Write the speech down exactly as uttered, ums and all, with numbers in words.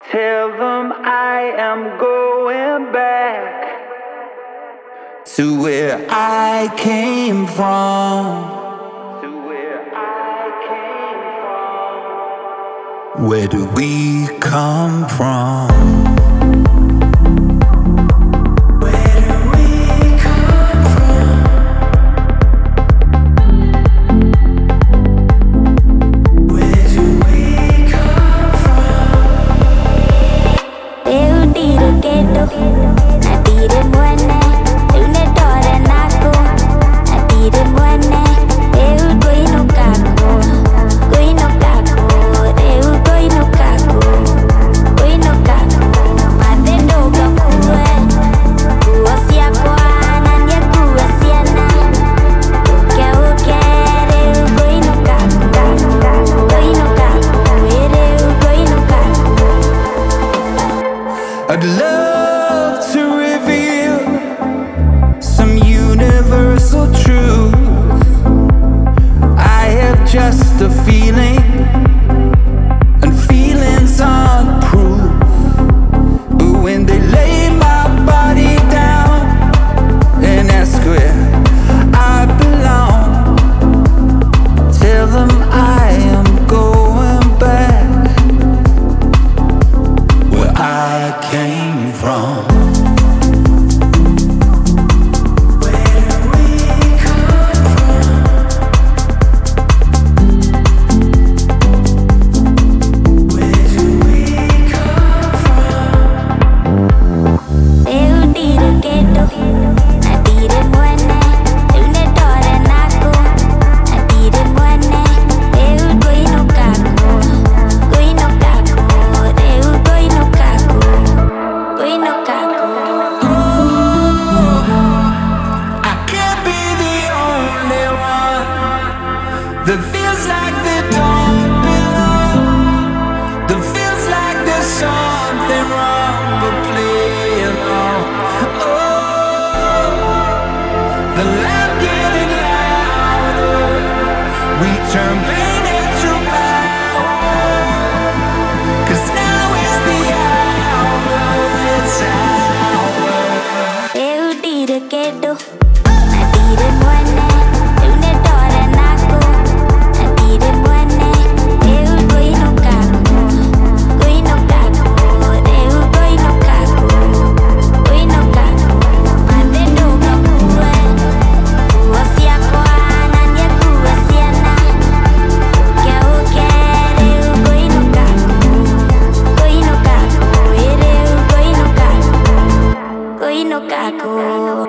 Tell them I am going back to where I came from. To where I came from. Where do we come from? I'd love to reveal some universal truth. I have just a feeling, and feelings aren't proof. But when they lay my body down and ask where I belong, tell them I am going back where I came from. That feels like they don't belong. That feels like there's something wrong, but play along. Oh, the laugh getting louder. We turn pain into power. 'Cause now is the hour. It's our. Eu dire che do, I dire buone. No caco.